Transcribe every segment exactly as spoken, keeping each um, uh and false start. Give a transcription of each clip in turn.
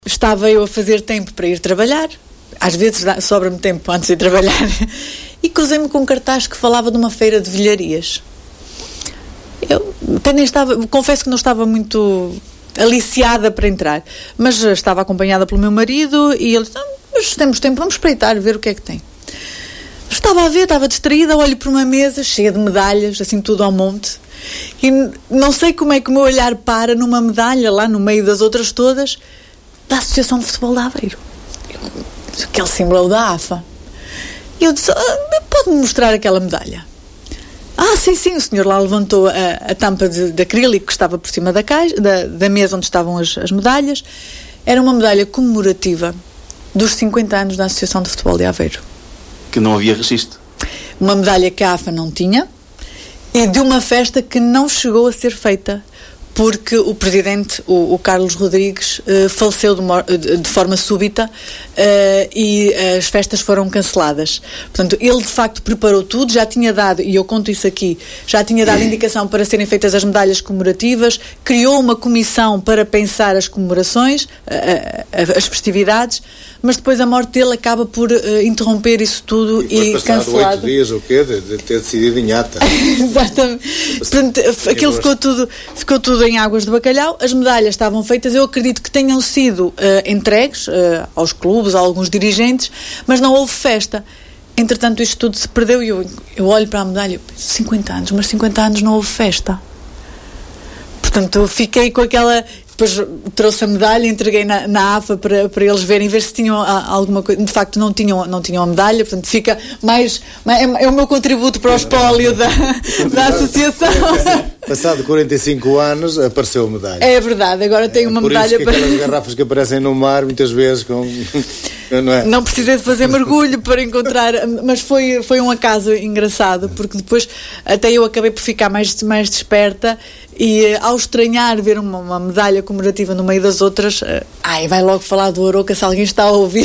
Estava eu a fazer tempo para ir trabalhar, às vezes sobra-me tempo antes de ir trabalhar, e cruzei-me com um cartaz que falava de uma feira de velharias. Eu até nem estava, confesso que não estava muito aliciada para entrar, mas estava acompanhada pelo meu marido e ele disse, ah, mas temos tempo, vamos espreitar, ver o que é que tem. Estava a ver, estava distraída, olho para uma mesa cheia de medalhas, assim tudo ao monte, e não sei como é que o meu olhar para numa medalha lá no meio das outras todas, da Associação de Futebol de Aveiro. Aquele símbolo da A F A. E eu disse, ah, pode-me mostrar aquela medalha? Ah, sim, sim, o senhor lá levantou a, a tampa de, de acrílico que estava por cima da, caixa, da, da mesa onde estavam as, as medalhas. Era uma medalha comemorativa dos cinquenta anos da Associação de Futebol de Aveiro. Que não havia registro. Uma medalha que a A F A não tinha e de uma festa que não chegou a ser feita porque o presidente, o, o Carlos Rodrigues, uh, faleceu de, de, de forma súbita uh, e as festas foram canceladas. Portanto, ele de facto preparou tudo, já tinha dado, e eu conto isso aqui, já tinha dado indicação para serem feitas as medalhas comemorativas, criou uma comissão para pensar as comemorações, uh, uh, as festividades, mas depois a morte dele acaba por uh, interromper isso tudo e, e cancelado. oito dias, o quê? De, de ter decidido em ata. Exatamente. Portanto, aquilo ficou tudo, ficou tudo em águas de bacalhau, as medalhas estavam feitas, eu acredito que tenham sido uh, entregues uh, aos clubes, a alguns dirigentes, mas não houve festa. Entretanto, isto tudo se perdeu e eu, eu olho para a medalha e penso, cinquenta anos, mas cinquenta anos não houve festa. Portanto, eu fiquei com aquela... Depois trouxe a medalha, entreguei na, na A F A para, para eles verem, ver se tinham a, alguma coisa. De facto, não tinham, não tinham a medalha, portanto, fica mais. mais é, é o meu contributo para o espólio da, da associação. Passado quarenta e cinco anos, apareceu a medalha. É verdade, agora tenho uma é, por medalha isso que para. Aquelas garrafas que aparecem no mar, muitas vezes, com. Não, é? Não precisei de fazer mergulho para encontrar, mas foi, foi um acaso engraçado, porque depois até eu acabei por ficar mais, mais desperta e ao estranhar ver uma, uma medalha comemorativa no meio das outras, ai, vai logo falar do Arouca se alguém está a ouvir.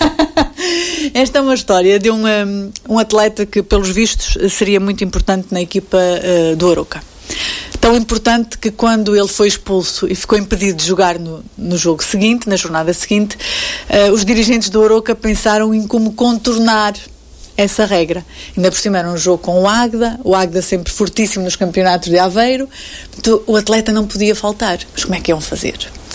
Esta é uma história de um, um, um atleta que, pelos vistos, seria muito importante na equipa uh, do Arouca. Tão importante que quando ele foi expulso e ficou impedido de jogar no, no jogo seguinte, na jornada seguinte, uh, os dirigentes do Arouca pensaram em como contornar essa regra. Ainda por cima era um jogo com o Águeda, o Águeda sempre fortíssimo nos campeonatos de Aveiro, então, o atleta não podia faltar. Mas como é que iam fazer?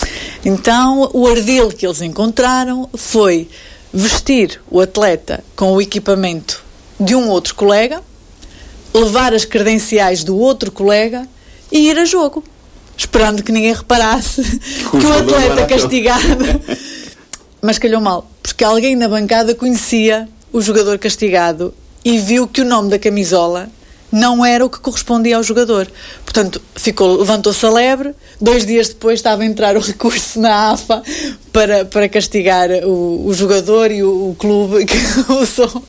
Então, o ardil que eles encontraram foi vestir o atleta com o equipamento de um outro colega, levar as credenciais do outro colega e ir a jogo, esperando que ninguém reparasse que o atleta castigado, mas calhou mal, porque alguém na bancada conhecia o jogador castigado e viu que o nome da camisola não era o que correspondia ao jogador. Portanto, ficou, levantou-se a lebre. Dois dias depois estava a entrar o recurso na A F A para, para castigar o, o jogador e o, o clube que usou